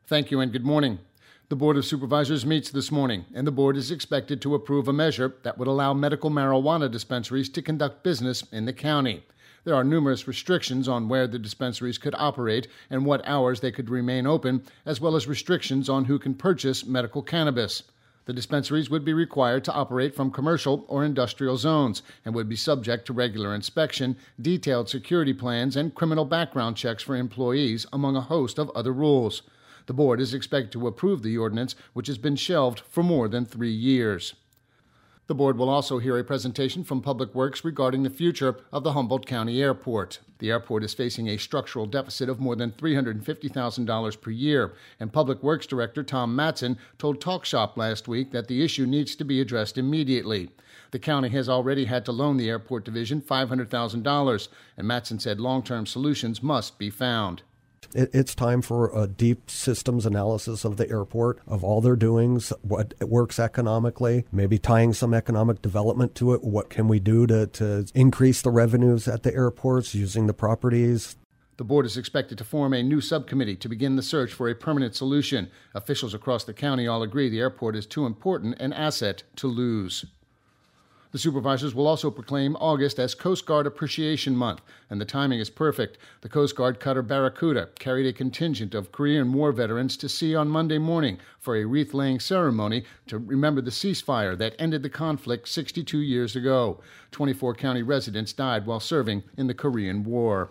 Thank you and good morning. The Board of Supervisors meets this morning, and the board is expected to approve a measure that would allow medical marijuana dispensaries to conduct business in the county. There are numerous restrictions on where the dispensaries could operate and what hours they could remain open, as well as restrictions on who can purchase medical cannabis. The dispensaries would be required to operate from commercial or industrial zones and would be subject to regular inspection, detailed security plans, and criminal background checks for employees, among a host of other rules. The board is expected to approve the ordinance, which has been shelved for more than 3 years. The board will also hear a presentation from Public Works regarding the future of the Humboldt County Airport. The airport is facing a structural deficit of more than $350,000 per year, and Public Works Director Tom Matson told Talk Shop last week that the issue needs to be addressed immediately. The county has already had to loan the airport division $500,000, and Matson said long-term solutions must be found. It's time for a deep systems analysis of the airport, of all their doings, what works economically, maybe tying some economic development to it. What can we do to increase the revenues at the airports using the properties? The board is expected to form a new subcommittee to begin the search for a permanent solution. Officials across the county all agree the airport is too important an asset to lose. The supervisors will also proclaim August as Coast Guard Appreciation Month, and the timing is perfect. The Coast Guard cutter Barracuda carried a contingent of Korean War veterans to sea on Monday morning for a wreath-laying ceremony to remember the ceasefire that ended the conflict 62 years ago. 24 county residents died while serving in the Korean War.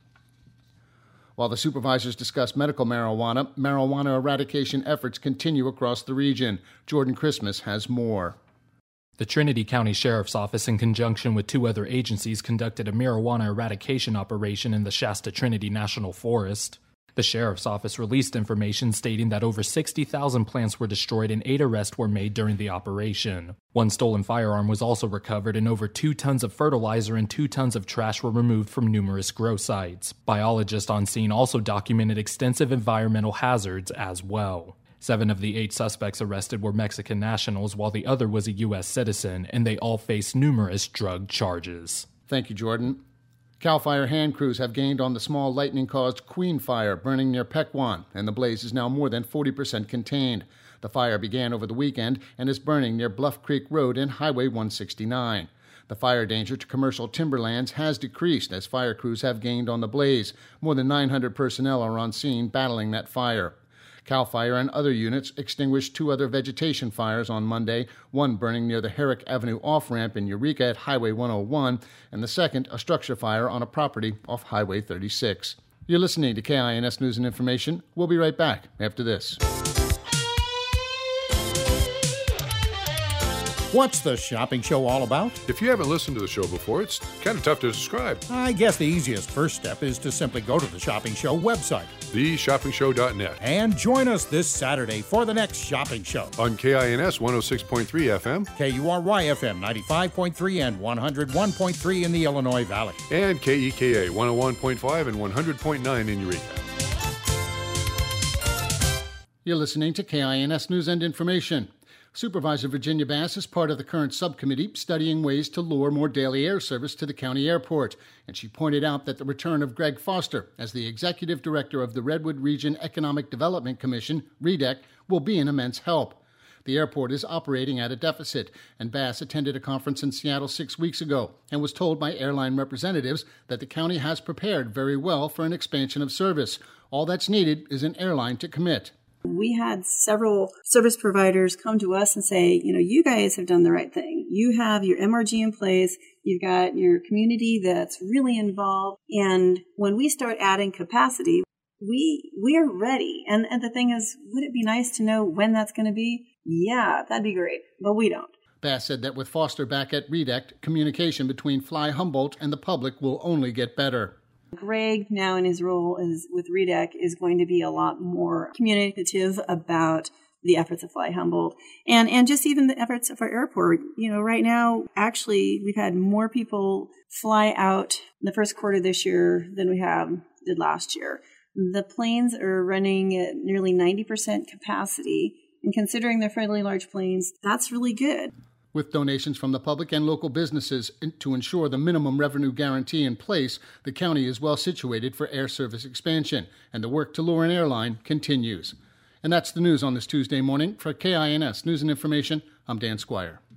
While the supervisors discuss medical marijuana eradication efforts continue across the region. Jordan Christmas has more. The Trinity County Sheriff's Office, in conjunction with 2 other agencies, conducted a marijuana eradication operation in the Shasta Trinity National Forest. The Sheriff's Office released information stating that over 60,000 plants were destroyed and 8 arrests were made during the operation. 1 stolen firearm was also recovered, and over 2 tons of fertilizer and 2 tons of trash were removed from numerous grow sites. Biologists on scene also documented extensive environmental hazards as well. 7 of the 8 suspects arrested were Mexican nationals, while the other was a U.S. citizen, and they all faced numerous drug charges. Thank you, Jordan. CAL FIRE hand crews have gained on the small lightning-caused Queen Fire burning near Pequon, and the blaze is now more than 40% contained. The fire began over the weekend and is burning near Bluff Creek Road and Highway 169. The fire danger to commercial timberlands has decreased as fire crews have gained on the blaze. More than 900 personnel are on scene battling that fire. CAL FIRE and other units extinguished 2 other vegetation fires on Monday, one burning near the Herrick Avenue off-ramp in Eureka at Highway 101, and the second a structure fire on a property off Highway 36. You're listening to KINS News and Information. We'll be right back after this. What's the shopping show all about? If you haven't listened to the show before, it's kind of tough to describe. I guess the easiest first step is to simply go to the Shopping Show website, theshoppingshow.net, and join us this Saturday for the next shopping show. On KINS 106.3 FM, KURY FM 95.3 and 101.3 in the Illinois Valley, and KEKA 101.5 and 100.9 in Eureka. You're listening to KINS News and Information. Supervisor Virginia Bass is part of the current subcommittee studying ways to lure more daily air service to the county airport, and she pointed out that the return of Greg Foster as the executive director of the Redwood Region Economic Development Commission, REDEC, will be an immense help. The airport is operating at a deficit, and Bass attended a conference in Seattle 6 weeks ago and was told by airline representatives that the county has prepared very well for an expansion of service. All that's needed is an airline to commit. We had several service providers come to us and say, you guys have done the right thing. You have your MRG in place. You've got your community that's really involved. And when we start adding capacity, we are ready. And the thing is, would it be nice to know when that's going to be? Yeah, that'd be great. But we don't. Bass said that with Foster back at REDEC, communication between Fly Humboldt and the public will only get better. Greg, now in his role with REDEC, is going to be a lot more communicative about the efforts of Fly Humboldt and just even the efforts of our airport. Right now, actually, we've had more people fly out in the first quarter this year than we did last year. The planes are running at nearly 90% capacity, and considering they're fairly large planes, that's really good. With donations from the public and local businesses to ensure the minimum revenue guarantee in place, the county is well situated for air service expansion, and the work to lure an airline continues. And that's the news on this Tuesday morning. For KINS News and Information, I'm Dan Squire.